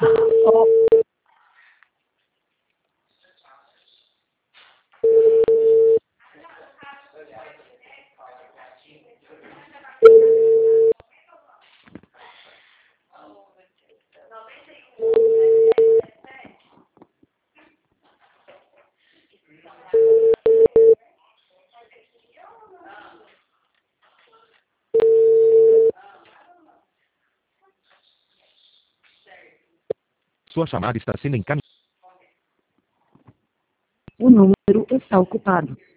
Oh, Sua chamada está sendo encaminhada. o número está ocupado.